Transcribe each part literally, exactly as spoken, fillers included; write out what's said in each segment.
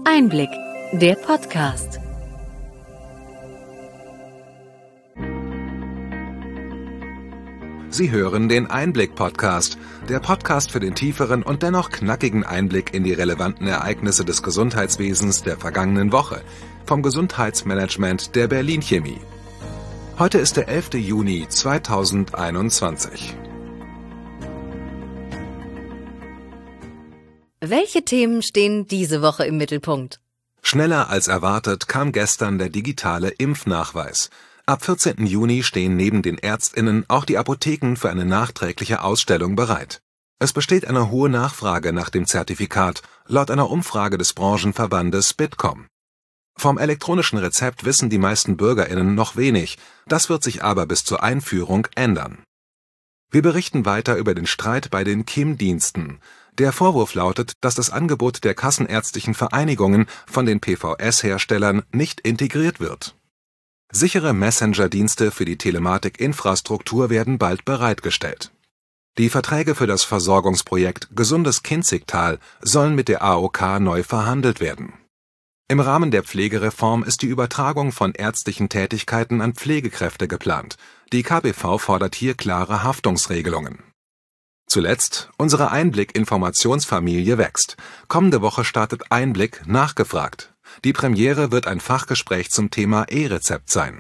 Einblick, der Podcast. Sie hören den Einblick-Podcast, der Podcast für den tieferen und dennoch knackigen Einblick in die relevanten Ereignisse des Gesundheitswesens der vergangenen Woche vom Gesundheitsmanagement der Berlin Chemie. Heute ist der elfte Juni zweitausendeinundzwanzig. Welche Themen stehen diese Woche im Mittelpunkt? Schneller als erwartet kam gestern der digitale Impfnachweis. Ab vierzehnten Juni stehen neben den ÄrztInnen auch die Apotheken für eine nachträgliche Ausstellung bereit. Es besteht eine hohe Nachfrage nach dem Zertifikat, laut einer Umfrage des Branchenverbandes Bitkom. Vom elektronischen Rezept wissen die meisten BürgerInnen noch wenig, das wird sich aber bis zur Einführung ändern. Wir berichten weiter über den Streit bei den K I M-Diensten. Der Vorwurf lautet, dass das Angebot der kassenärztlichen Vereinigungen von den P V S-Herstellern nicht integriert wird. Sichere Messenger-Dienste für die Telematik-Infrastruktur werden bald bereitgestellt. Die Verträge für das Versorgungsprojekt Gesundes Kinzigtal sollen mit der A O K neu verhandelt werden. Im Rahmen der Pflegereform ist die Übertragung von ärztlichen Tätigkeiten an Pflegekräfte geplant. Die K B V fordert hier klare Haftungsregelungen. Zuletzt, unsere Einblick-Informationsfamilie wächst. Kommende Woche startet Einblick nachgefragt. Die Premiere wird ein Fachgespräch zum Thema E-Rezept sein.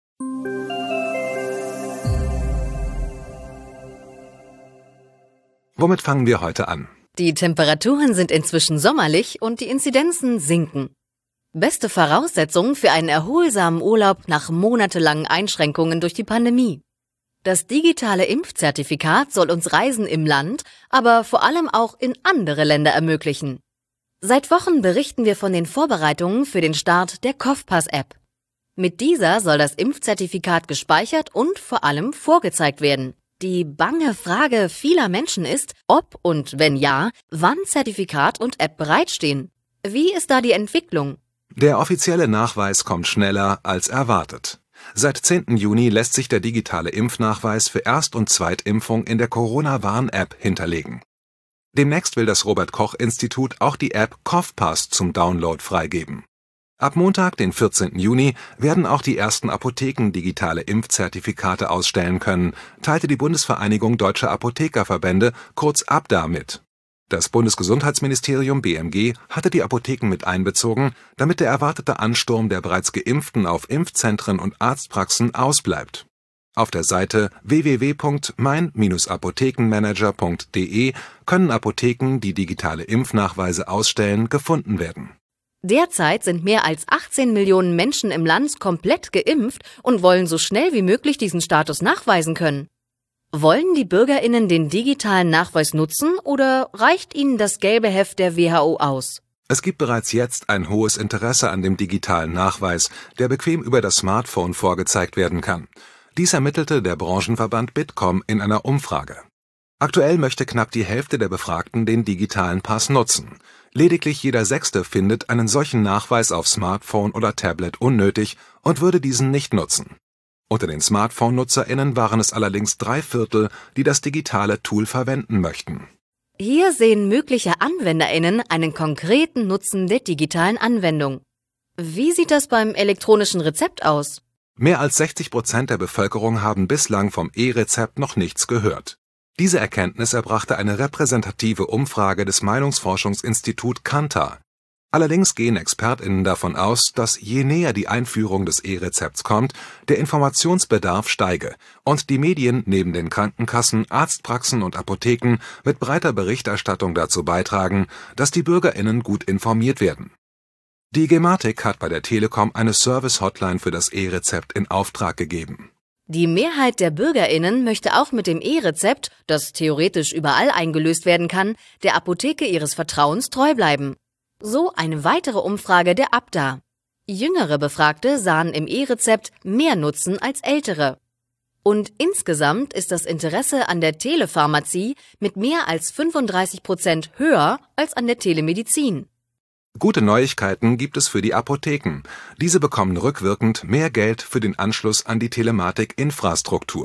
Womit fangen wir heute an? Die Temperaturen sind inzwischen sommerlich und die Inzidenzen sinken. Beste Voraussetzung für einen erholsamen Urlaub nach monatelangen Einschränkungen durch die Pandemie. Das digitale Impfzertifikat soll uns Reisen im Land, aber vor allem auch in andere Länder ermöglichen. Seit Wochen berichten wir von den Vorbereitungen für den Start der COVPass-App. Mit dieser soll das Impfzertifikat gespeichert und vor allem vorgezeigt werden. Die bange Frage vieler Menschen ist, ob und wenn ja, wann Zertifikat und App bereitstehen. Wie ist da die Entwicklung? Der offizielle Nachweis kommt schneller als erwartet. Seit zehnten Juni lässt sich der digitale Impfnachweis für Erst- und Zweitimpfung in der Corona-Warn-App hinterlegen. Demnächst will das Robert-Koch-Institut auch die App COVPass zum Download freigeben. Ab Montag, den vierzehnten Juni, werden auch die ersten Apotheken digitale Impfzertifikate ausstellen können, teilte die Bundesvereinigung Deutscher Apothekerverbände, kurz A B D A, mit. Das Bundesgesundheitsministerium B M G hatte die Apotheken mit einbezogen, damit der erwartete Ansturm der bereits Geimpften auf Impfzentren und Arztpraxen ausbleibt. Auf der Seite w w w punkt mein Bindestrich apothekenmanager punkt d e können Apotheken, die digitale Impfnachweise ausstellen, gefunden werden. Derzeit sind mehr als achtzehn Millionen Menschen im Land komplett geimpft und wollen so schnell wie möglich diesen Status nachweisen können. Wollen die BürgerInnen den digitalen Nachweis nutzen oder reicht ihnen das gelbe Heft der W H O aus? Es gibt bereits jetzt ein hohes Interesse an dem digitalen Nachweis, der bequem über das Smartphone vorgezeigt werden kann. Dies ermittelte der Branchenverband Bitkom in einer Umfrage. Aktuell möchte knapp die Hälfte der Befragten den digitalen Pass nutzen. Lediglich jeder Sechste findet einen solchen Nachweis auf Smartphone oder Tablet unnötig und würde diesen nicht nutzen. Unter den Smartphone-NutzerInnen waren es allerdings drei Viertel, die das digitale Tool verwenden möchten. Hier sehen mögliche AnwenderInnen einen konkreten Nutzen der digitalen Anwendung. Wie sieht das beim elektronischen Rezept aus? Mehr als sechzig Prozent der Bevölkerung haben bislang vom E-Rezept noch nichts gehört. Diese Erkenntnis erbrachte eine repräsentative Umfrage des Meinungsforschungsinstitut Kantar. Allerdings gehen ExpertInnen davon aus, dass je näher die Einführung des E-Rezepts kommt, der Informationsbedarf steige und die Medien neben den Krankenkassen, Arztpraxen und Apotheken mit breiter Berichterstattung dazu beitragen, dass die BürgerInnen gut informiert werden. Die Gematik hat bei der Telekom eine Service-Hotline für das E-Rezept in Auftrag gegeben. Die Mehrheit der BürgerInnen möchte auch mit dem E-Rezept, das theoretisch überall eingelöst werden kann, der Apotheke ihres Vertrauens treu bleiben. So eine weitere Umfrage der A B D A. Jüngere Befragte sahen im E-Rezept mehr Nutzen als ältere. Und insgesamt ist das Interesse an der Telepharmazie mit mehr als fünfunddreißig Prozent höher als an der Telemedizin. Gute Neuigkeiten gibt es für die Apotheken. Diese bekommen rückwirkend mehr Geld für den Anschluss an die Telematik-Infrastruktur.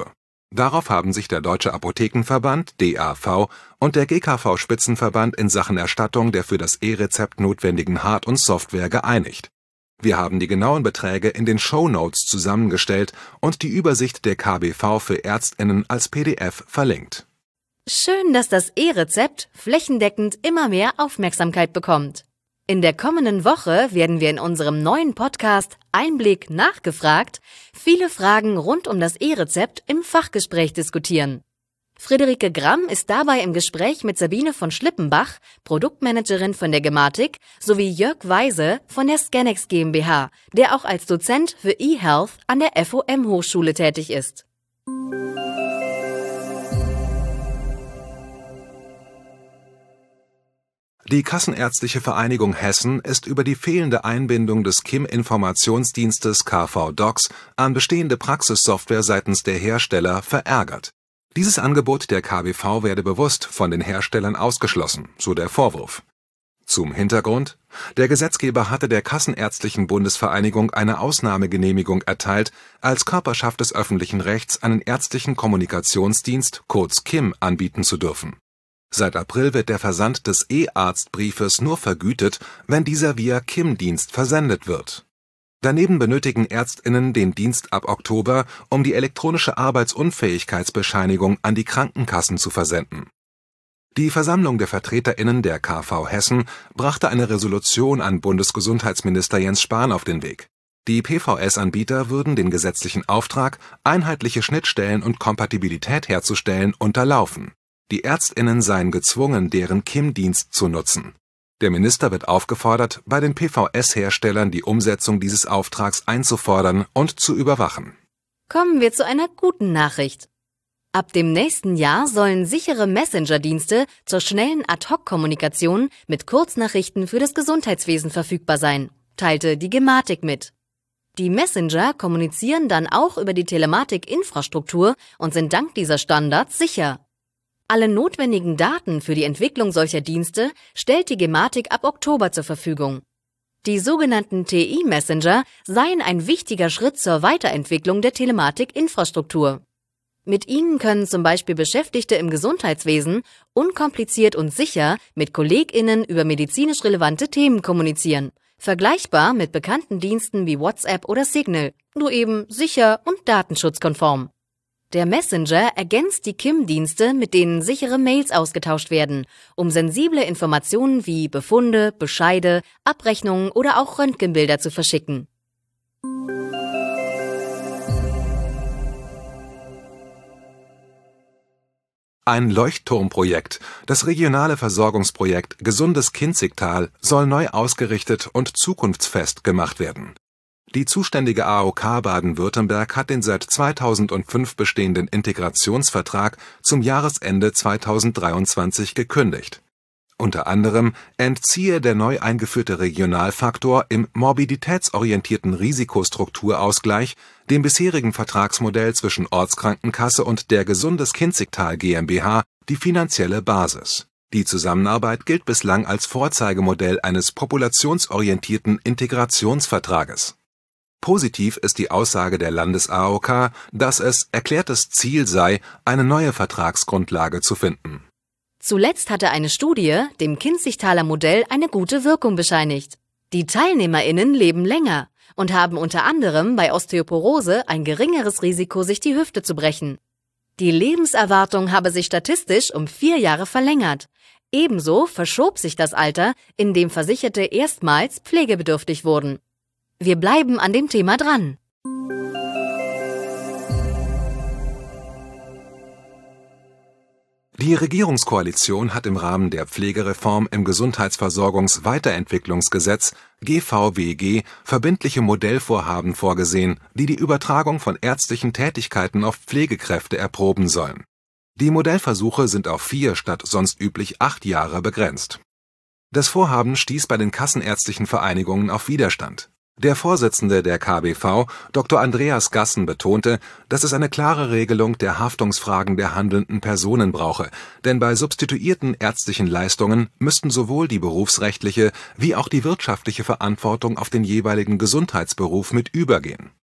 Darauf haben sich der Deutsche Apothekenverband D A V und der G K V-Spitzenverband in Sachen Erstattung der für das E-Rezept notwendigen Hard- und Software geeinigt. Wir haben die genauen Beträge in den Shownotes zusammengestellt und die Übersicht der K B V für ÄrztInnen als P D F verlinkt. Schön, dass das E-Rezept flächendeckend immer mehr Aufmerksamkeit bekommt. In der kommenden Woche werden wir in unserem neuen Podcast Einblick nachgefragt viele Fragen rund um das E-Rezept im Fachgespräch diskutieren. Friederike Gramm ist dabei im Gespräch mit Sabine von Schlippenbach, Produktmanagerin von der Gematik, sowie Jörg Weise von der Scanex GmbH, der auch als Dozent für eHealth an der F O M-Hochschule tätig ist. Die Kassenärztliche Vereinigung Hessen ist über die fehlende Einbindung des K I M-Informationsdienstes K V-Docs an bestehende Praxissoftware seitens der Hersteller verärgert. Dieses Angebot der K B V werde bewusst von den Herstellern ausgeschlossen, so der Vorwurf. Zum Hintergrund: Der Gesetzgeber hatte der Kassenärztlichen Bundesvereinigung eine Ausnahmegenehmigung erteilt, als Körperschaft des öffentlichen Rechts einen ärztlichen Kommunikationsdienst, kurz K I M, anbieten zu dürfen. Seit April wird der Versand des E-Arztbriefes nur vergütet, wenn dieser via K I M-Dienst versendet wird. Daneben benötigen ÄrztInnen den Dienst ab Oktober, um die elektronische Arbeitsunfähigkeitsbescheinigung an die Krankenkassen zu versenden. Die Versammlung der VertreterInnen der K V Hessen brachte eine Resolution an Bundesgesundheitsminister Jens Spahn auf den Weg. Die P V S-Anbieter würden den gesetzlichen Auftrag, einheitliche Schnittstellen und Kompatibilität herzustellen, unterlaufen. Die ÄrztInnen seien gezwungen, deren K I M-Dienst zu nutzen. Der Minister wird aufgefordert, bei den P V S-Herstellern die Umsetzung dieses Auftrags einzufordern und zu überwachen. Kommen wir zu einer guten Nachricht. Ab dem nächsten Jahr sollen sichere Messenger-Dienste zur schnellen Ad-Hoc-Kommunikation mit Kurznachrichten für das Gesundheitswesen verfügbar sein, teilte die Gematik mit. Die Messenger kommunizieren dann auch über die Telematik-Infrastruktur und sind dank dieser Standards sicher. Alle notwendigen Daten für die Entwicklung solcher Dienste stellt die Gematik ab Oktober zur Verfügung. Die sogenannten T I-Messenger seien ein wichtiger Schritt zur Weiterentwicklung der Telematik-Infrastruktur. Mit ihnen können zum Beispiel Beschäftigte im Gesundheitswesen unkompliziert und sicher mit KollegInnen über medizinisch relevante Themen kommunizieren, vergleichbar mit bekannten Diensten wie WhatsApp oder Signal, nur eben sicher und datenschutzkonform. Der Messenger ergänzt die K I M-Dienste, mit denen sichere Mails ausgetauscht werden, um sensible Informationen wie Befunde, Bescheide, Abrechnungen oder auch Röntgenbilder zu verschicken. Ein Leuchtturmprojekt, das regionale Versorgungsprojekt Gesundes Kinzigtal, soll neu ausgerichtet und zukunftsfest gemacht werden. Die zuständige A O K Baden-Württemberg hat den seit zweitausendfünf bestehenden Integrationsvertrag zum Jahresende zweitausenddreiundzwanzig gekündigt. Unter anderem entziehe der neu eingeführte Regionalfaktor im morbiditätsorientierten Risikostrukturausgleich dem bisherigen Vertragsmodell zwischen Ortskrankenkasse und der Gesundes Kinzigtal GmbH die finanzielle Basis. Die Zusammenarbeit gilt bislang als Vorzeigemodell eines populationsorientierten Integrationsvertrages. Positiv ist die Aussage der Landes-A O K, dass es erklärtes Ziel sei, eine neue Vertragsgrundlage zu finden. Zuletzt hatte eine Studie dem Kinzigtaler Modell eine gute Wirkung bescheinigt. Die TeilnehmerInnen leben länger und haben unter anderem bei Osteoporose ein geringeres Risiko, sich die Hüfte zu brechen. Die Lebenserwartung habe sich statistisch um vier Jahre verlängert. Ebenso verschob sich das Alter, in dem Versicherte erstmals pflegebedürftig wurden. Wir bleiben an dem Thema dran. Die Regierungskoalition hat im Rahmen der Pflegereform im Gesundheitsversorgungs-Weiterentwicklungsgesetz G V W G verbindliche Modellvorhaben vorgesehen, die die Übertragung von ärztlichen Tätigkeiten auf Pflegekräfte erproben sollen. Die Modellversuche sind auf vier statt sonst üblich acht Jahre begrenzt. Das Vorhaben stieß bei den kassenärztlichen Vereinigungen auf Widerstand. Der Vorsitzende der K B V, Doktor Andreas Gassen, betonte, dass es eine klare Regelung der Haftungsfragen der handelnden Personen brauche, denn bei substituierten ärztlichen Leistungen müssten sowohl die berufsrechtliche wie auch die wirtschaftliche Verantwortung auf den jeweiligen Gesundheitsberuf mit übergehen.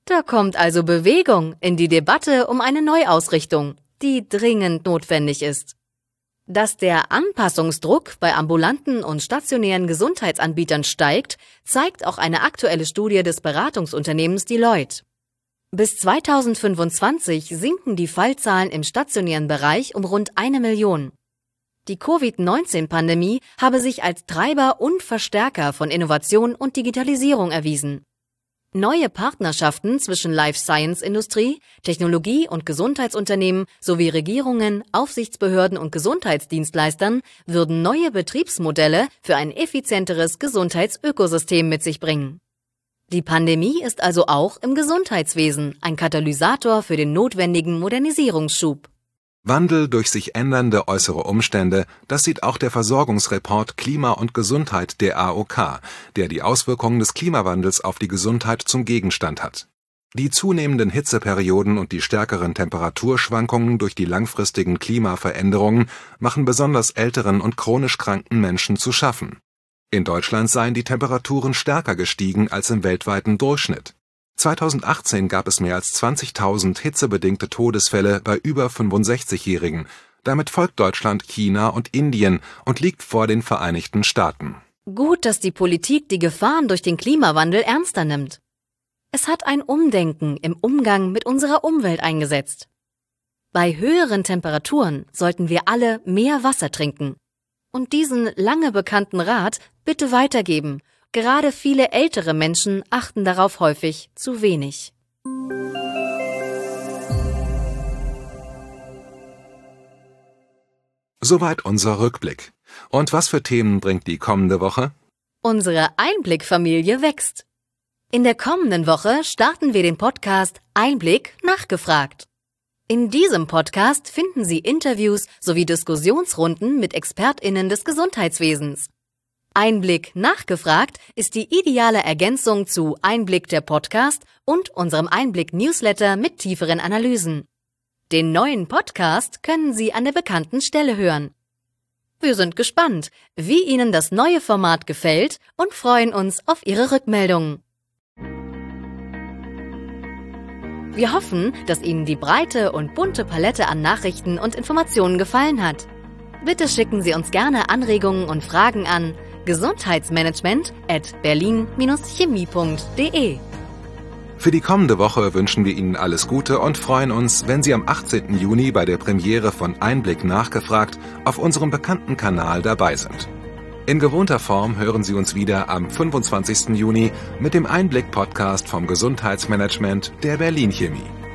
Da kommt also Bewegung in die Debatte um eine Neuausrichtung, die dringend notwendig ist. Dass der Anpassungsdruck bei ambulanten und stationären Gesundheitsanbietern steigt, zeigt auch eine aktuelle Studie des Beratungsunternehmens Deloitte. Bis zweitausendfünfundzwanzig sinken die Fallzahlen im stationären Bereich um rund eine Million. Die Covid neunzehn Pandemie habe sich als Treiber und Verstärker von Innovation und Digitalisierung erwiesen. Neue Partnerschaften zwischen Life-Science-Industrie, Technologie- und Gesundheitsunternehmen sowie Regierungen, Aufsichtsbehörden und Gesundheitsdienstleistern würden neue Betriebsmodelle für ein effizienteres Gesundheitsökosystem mit sich bringen. Die Pandemie ist also auch im Gesundheitswesen ein Katalysator für den notwendigen Modernisierungsschub. Wandel durch sich ändernde äußere Umstände, das sieht auch der Versorgungsreport Klima und Gesundheit der A O K, der die Auswirkungen des Klimawandels auf die Gesundheit zum Gegenstand hat. Die zunehmenden Hitzeperioden und die stärkeren Temperaturschwankungen durch die langfristigen Klimaveränderungen machen besonders älteren und chronisch kranken Menschen zu schaffen. In Deutschland seien die Temperaturen stärker gestiegen als im weltweiten Durchschnitt. zweitausendachtzehn gab es mehr als zwanzigtausend hitzebedingte Todesfälle bei über fünfundsechzigjährigen. Damit folgt Deutschland China und Indien und liegt vor den Vereinigten Staaten. Gut, dass die Politik die Gefahren durch den Klimawandel ernster nimmt. Es hat ein Umdenken im Umgang mit unserer Umwelt eingesetzt. Bei höheren Temperaturen sollten wir alle mehr Wasser trinken. Und diesen lange bekannten Rat bitte weitergeben. Gerade viele ältere Menschen achten darauf häufig zu wenig. Soweit unser Rückblick. Und was für Themen bringt die kommende Woche? Unsere Einblick-Familie wächst. In der kommenden Woche starten wir den Podcast Einblick nachgefragt. In diesem Podcast finden Sie Interviews sowie Diskussionsrunden mit ExpertInnen des Gesundheitswesens. Einblick nachgefragt ist die ideale Ergänzung zu Einblick der Podcast und unserem Einblick-Newsletter mit tieferen Analysen. Den neuen Podcast können Sie an der bekannten Stelle hören. Wir sind gespannt, wie Ihnen das neue Format gefällt und freuen uns auf Ihre Rückmeldungen. Wir hoffen, dass Ihnen die breite und bunte Palette an Nachrichten und Informationen gefallen hat. Bitte schicken Sie uns gerne Anregungen und Fragen an gesundheitsmanagement at berlin Bindestrich chemie punkt de. Für die kommende Woche wünschen wir Ihnen alles Gute und freuen uns, wenn Sie am achtzehnten Juni bei der Premiere von Einblick nachgefragt auf unserem bekannten Kanal dabei sind. In gewohnter Form hören Sie uns wieder am fünfundzwanzigsten Juni mit dem Einblick-Podcast vom Gesundheitsmanagement der Berlin Chemie.